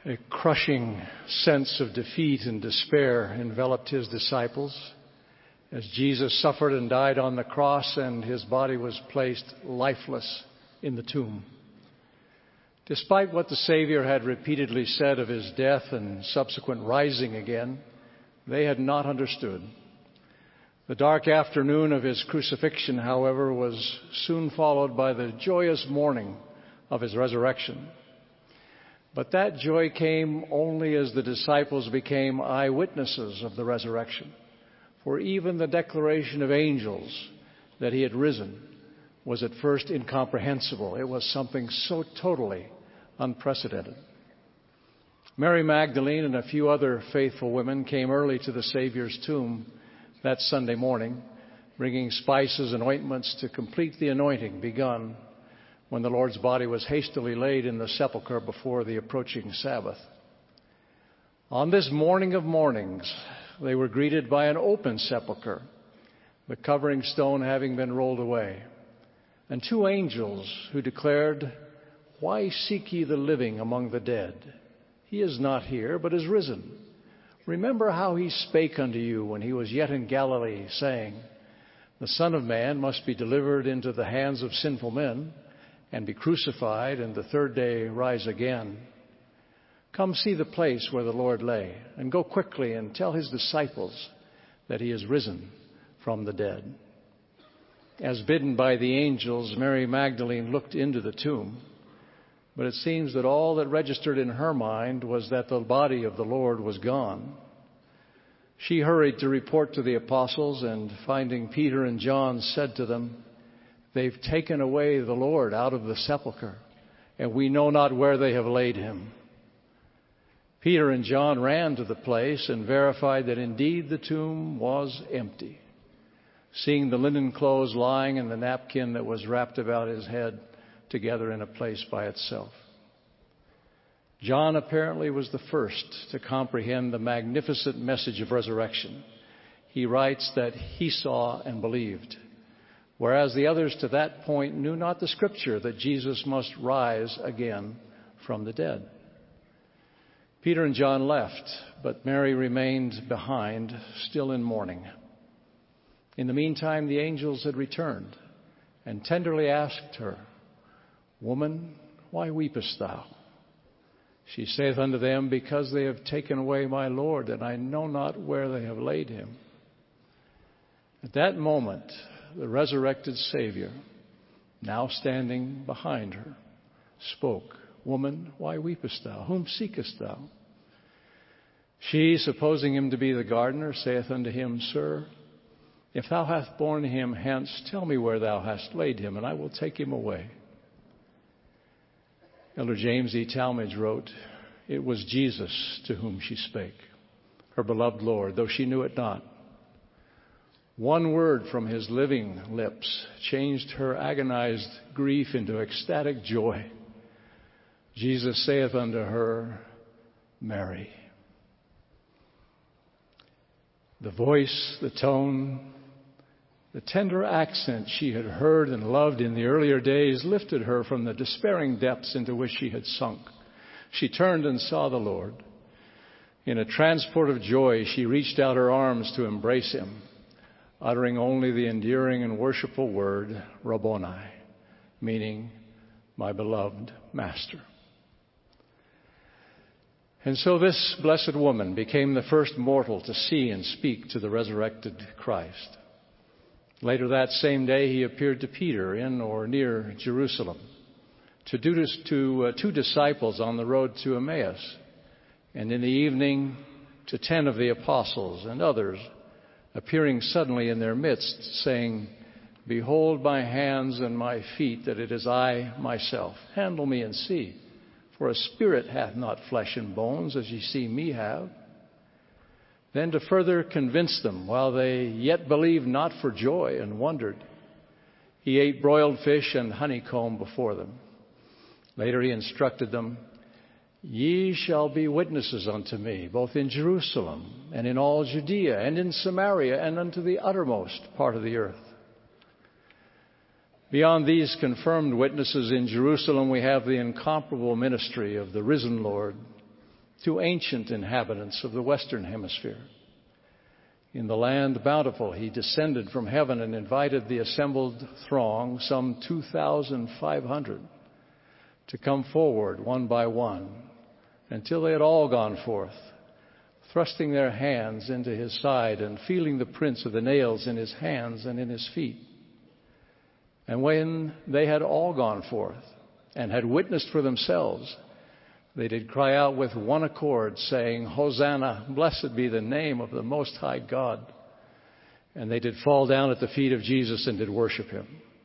A crushing sense of defeat and despair enveloped his disciples as Jesus suffered and died on the cross and his body was placed lifeless in the tomb. Despite what the Savior had repeatedly said of his death and subsequent rising again, they had not understood. The dark afternoon of his crucifixion, however, was soon followed by the joyous morning of his resurrection. But that joy came only as the disciples became eyewitnesses of the resurrection. For even the declaration of angels that he had risen was at first incomprehensible. It was something so totally unprecedented. Mary Magdalene and a few other faithful women came early to the Savior's tomb that Sunday morning, bringing spices and ointments to complete the anointing begun when the Lord's body was hastily laid in the sepulchre before the approaching Sabbath. On this morning of mornings, they were greeted by an open sepulchre, the covering stone having been rolled away, and two angels who declared, "Why seek ye the living among the dead? He is not here, but is risen. Remember how he spake unto you when he was yet in Galilee, saying, The Son of Man must be delivered into the hands of sinful men, and be crucified, and the third day rise again. Come see the place where the Lord lay, and go quickly and tell his disciples that he is risen from the dead." As bidden by the angels, Mary Magdalene looked into the tomb, but it seems that all that registered in her mind was that the body of the Lord was gone. She hurried to report to the apostles, and finding Peter and John, said to them, "They've taken away the Lord out of the sepulchre, and we know not where they have laid him." Peter and John ran to the place and verified that indeed the tomb was empty. Seeing the linen clothes lying and the napkin that was wrapped about his head together in a place by itself. John apparently was the first to comprehend the magnificent message of resurrection. He writes that he saw and believed, whereas the others to that point knew not the scripture that Jesus must rise again from the dead. Peter and John left, but Mary remained behind, still in mourning. In the meantime, the angels had returned and tenderly asked her, "Woman, why weepest thou?" She saith unto them, "Because they have taken away my Lord, and I know not where they have laid him." At that moment, the resurrected Savior, now standing behind her, spoke, "Woman, why weepest thou? Whom seekest thou?" She, supposing him to be the gardener, saith unto him, "Sir, if thou hast borne him hence, tell me where thou hast laid him, and I will take him away." Elder James E. Talmage wrote, "It was Jesus to whom she spake, her beloved Lord, though she knew it not. One word from his living lips changed her agonized grief into ecstatic joy. Jesus saith unto her, Mary." The voice, the tone, the tender accent she had heard and loved in the earlier days lifted her from the despairing depths into which she had sunk. She turned and saw the Lord. In a transport of joy, she reached out her arms to embrace him, uttering only the endearing and worshipful word, Rabboni, meaning, my beloved Master. And so this blessed woman became the first mortal to see and speak to the resurrected Christ. Later that same day, he appeared to Peter in or near Jerusalem, to two disciples on the road to Emmaus, and in the evening to 10 of the apostles and others, appearing suddenly in their midst, saying, "Behold my hands and my feet, that it is I myself. Handle me and see, for a spirit hath not flesh and bones, as ye see me have." Then to further convince them, while they yet believed not for joy and wondered, he ate broiled fish and honeycomb before them. Later he instructed them, "Ye shall be witnesses unto me, both in Jerusalem and in all Judea and in Samaria and unto the uttermost part of the earth." Beyond these confirmed witnesses in Jerusalem, we have the incomparable ministry of the risen Lord, to ancient inhabitants of the Western Hemisphere. In the land bountiful, he descended from heaven and invited the assembled throng, some 2,500, to come forward one by one until they had all gone forth, thrusting their hands into his side and feeling the prints of the nails in his hands and in his feet. And when they had all gone forth and had witnessed for themselves, they did cry out with one accord, saying, Hosanna, blessed be the name of the Most High God. And they did fall down at the feet of Jesus and did worship him.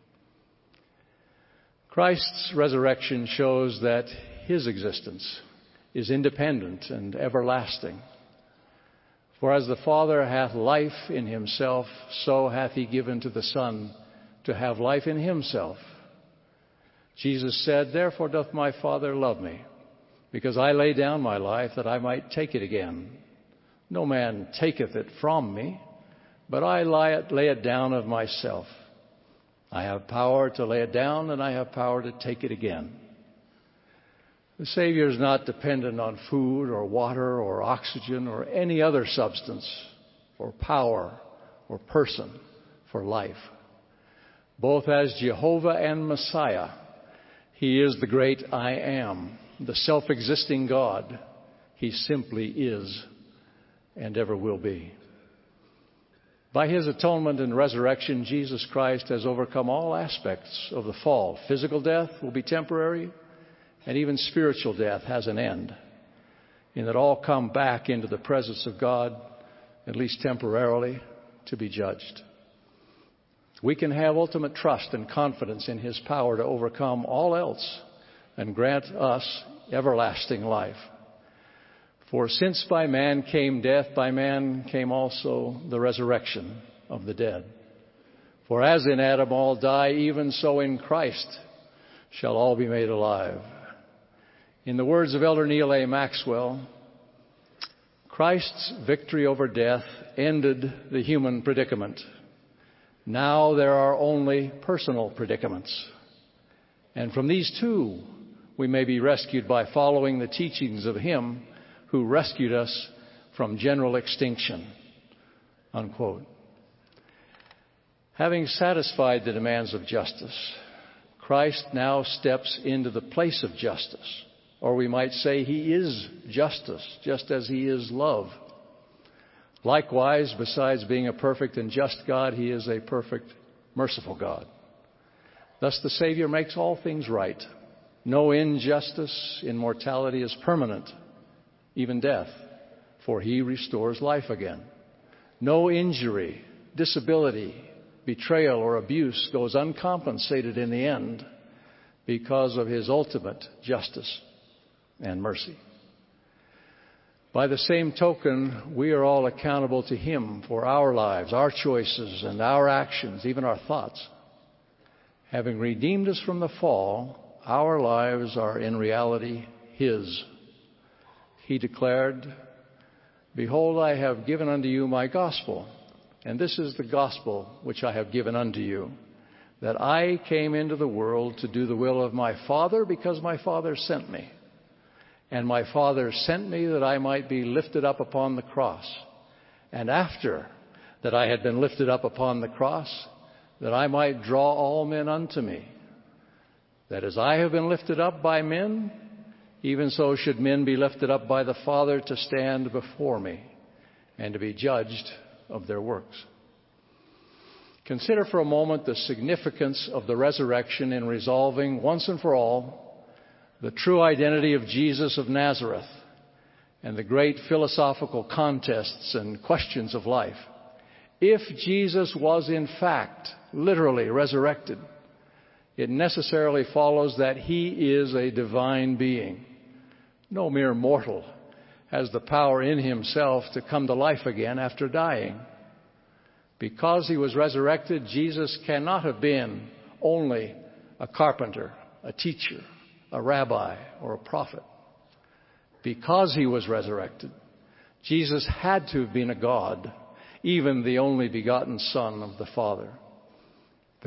Christ's resurrection shows that his existence is independent and everlasting. For as the Father hath life in himself, so hath he given to the Son to have life in himself. Jesus said, Therefore doth my Father love me, because I lay down my life that I might take it again. No man taketh it from me, but I lay it down of myself. I have power to lay it down, and I have power to take it again. The Savior is not dependent on food or water or oxygen or any other substance or power or person for life. Both as Jehovah and Messiah, he is the great I am, the self-existing God. He simply is and ever will be. By his atonement and resurrection, Jesus Christ has overcome all aspects of the fall. Physical death will be temporary, and even spiritual death has an end, in that all come back into the presence of God, at least temporarily, to be judged. We can have ultimate trust and confidence in his power to overcome all else and grant us everlasting life. For since by man came death, by man came also the resurrection of the dead. For as in Adam all die, even so in Christ shall all be made alive. In the words of Elder Neal A. Maxwell, Christ's victory over death ended the human predicament. Now there are only personal predicaments. And from these two, we may be rescued by following the teachings of him who rescued us from general extinction. Unquote. Having satisfied the demands of justice, Christ now steps into the place of justice. Or we might say he is justice, just as he is love. Likewise, besides being a perfect and just God, he is a perfect, merciful God. Thus the Savior makes all things right. No injustice in mortality is permanent, even death, for he restores life again. No injury, disability, betrayal, or abuse goes uncompensated in the end because of his ultimate justice and mercy. By the same token, we are all accountable to him for our lives, our choices, and our actions, even our thoughts. Having redeemed us from the fall, our lives are in reality his. He declared, Behold, I have given unto you my gospel, and this is the gospel which I have given unto you, that I came into the world to do the will of my Father, because my Father sent me. And my Father sent me that I might be lifted up upon the cross. And after that I had been lifted up upon the cross, that I might draw all men unto me. That as I have been lifted up by men, even so should men be lifted up by the Father to stand before me and to be judged of their works. Consider for a moment the significance of the resurrection in resolving once and for all the true identity of Jesus of Nazareth and the great philosophical contests and questions of life. If Jesus was in fact literally resurrected, it necessarily follows that he is a divine being. No mere mortal has the power in himself to come to life again after dying. Because he was resurrected, Jesus cannot have been only a carpenter, a teacher, a rabbi, or a prophet. Because he was resurrected, Jesus had to have been a God, even the only begotten Son of the Father.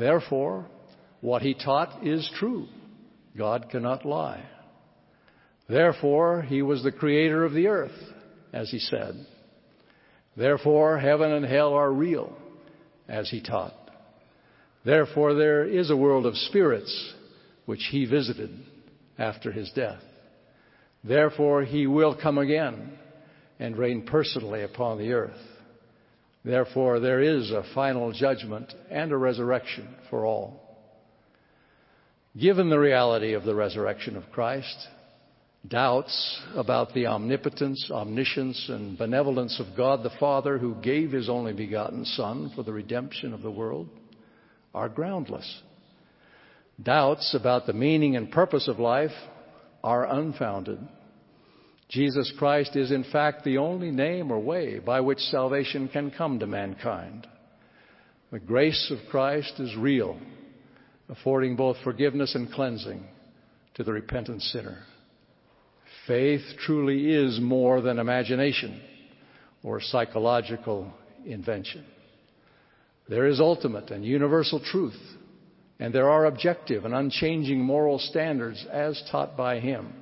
Therefore, what he taught is true. God cannot lie. Therefore, he was the creator of the earth, as he said. Therefore, heaven and hell are real, as he taught. Therefore, there is a world of spirits, which he visited after his death. Therefore, he will come again and reign personally upon the earth. Therefore, there is a final judgment and a resurrection for all. Given the reality of the resurrection of Christ, doubts about the omnipotence, omniscience, and benevolence of God the Father, who gave his only begotten Son for the redemption of the world, are groundless. Doubts about the meaning and purpose of life are unfounded. Jesus Christ is in fact the only name or way by which salvation can come to mankind. The grace of Christ is real, affording both forgiveness and cleansing to the repentant sinner. Faith truly is more than imagination or psychological invention. There is ultimate and universal truth, and there are objective and unchanging moral standards as taught by him.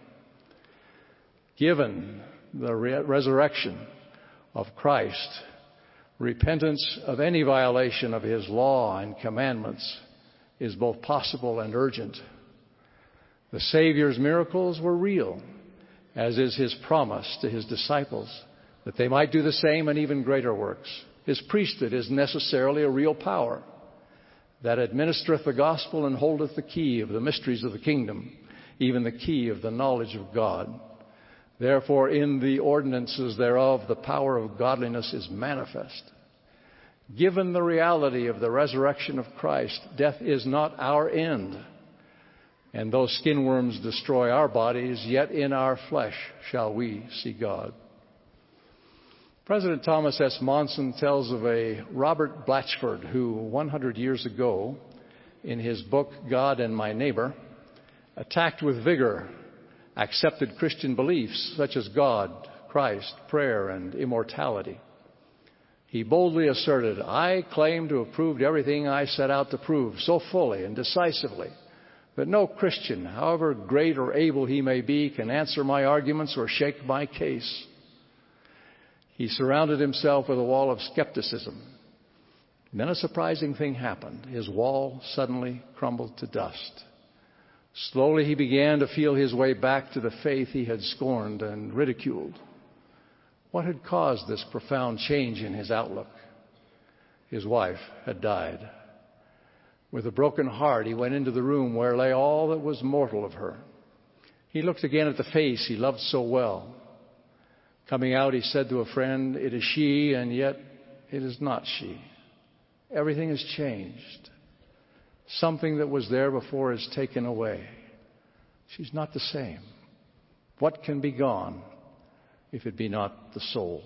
Given the resurrection of Christ, repentance of any violation of his law and commandments is both possible and urgent. The Savior's miracles were real, as is his promise to his disciples that they might do the same and even greater works. His priesthood is necessarily a real power that administereth the gospel and holdeth the key of the mysteries of the kingdom, even the key of the knowledge of God. Therefore, in the ordinances thereof, the power of godliness is manifest. Given the reality of the resurrection of Christ, death is not our end. And though skin worms destroy our bodies, yet in our flesh shall we see God. President Thomas S. Monson tells of a Robert Blatchford who, 100 years ago, in his book, God and My Neighbor, attacked with vigor accepted Christian beliefs such as God, Christ, prayer, and immortality. He boldly asserted, "I claim to have proved everything I set out to prove so fully and decisively that no Christian, however great or able he may be, can answer my arguments or shake my case." He surrounded himself with a wall of skepticism. Then a surprising thing happened. His wall suddenly crumbled to dust. Slowly he began to feel his way back to the faith he had scorned and ridiculed. What had caused this profound change in his outlook? His wife had died. With a broken heart, he went into the room where lay all that was mortal of her. He looked again at the face he loved so well. Coming out, he said to a friend, "It is she, and yet it is not she. Everything has changed. Something that was there before is taken away. She's not the same. What can be gone if it be not the soul?"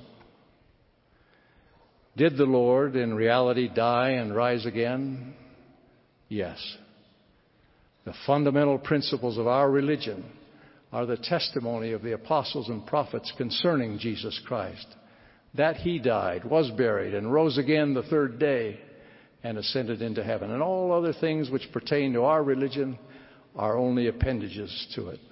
Did the Lord in reality die and rise again? Yes. The fundamental principles of our religion are the testimony of the apostles and prophets concerning Jesus Christ, that he died, was buried, and rose again the third day, and ascended into heaven. And all other things which pertain to our religion are only appendages to it.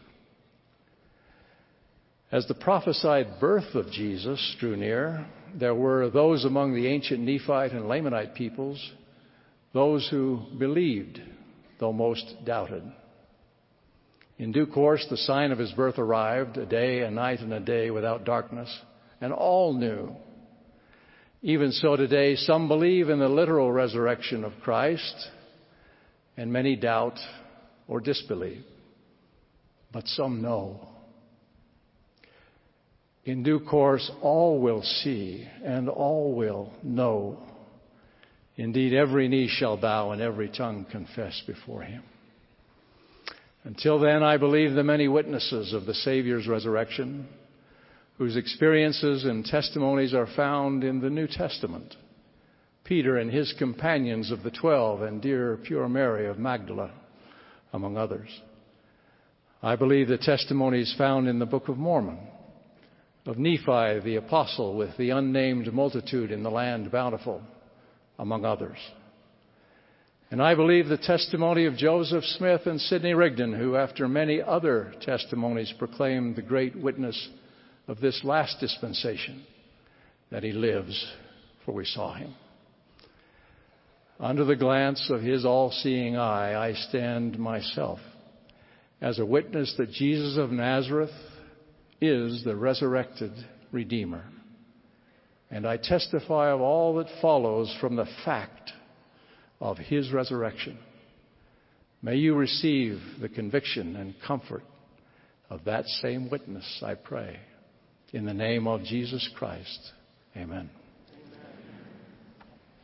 As the prophesied birth of Jesus drew near, there were those among the ancient Nephite and Lamanite peoples, those who believed, though most doubted. In due course, the sign of his birth arrived, a day, a night, and a day without darkness, and all knew. Even so today, some believe in the literal resurrection of Christ, and many doubt or disbelieve. But some know. In due course, all will see, and all will know. Indeed, every knee shall bow, and every tongue confess before him. Until then, I believe the many witnesses of the Savior's resurrection, whose experiences and testimonies are found in the New Testament. Peter and his companions of the 12, and dear pure Mary of Magdala, among others. I believe the testimonies found in the Book of Mormon, of Nephi the apostle with the unnamed multitude in the land bountiful, among others. And I believe the testimony of Joseph Smith and Sidney Rigdon, who after many other testimonies proclaimed the great witness of this last dispensation, that he lives, for we saw him. Under the glance of his all-seeing eye, I stand myself as a witness that Jesus of Nazareth is the resurrected Redeemer. And I testify of all that follows from the fact of his resurrection. May you receive the conviction and comfort of that same witness, I pray. In the name of Jesus Christ, amen.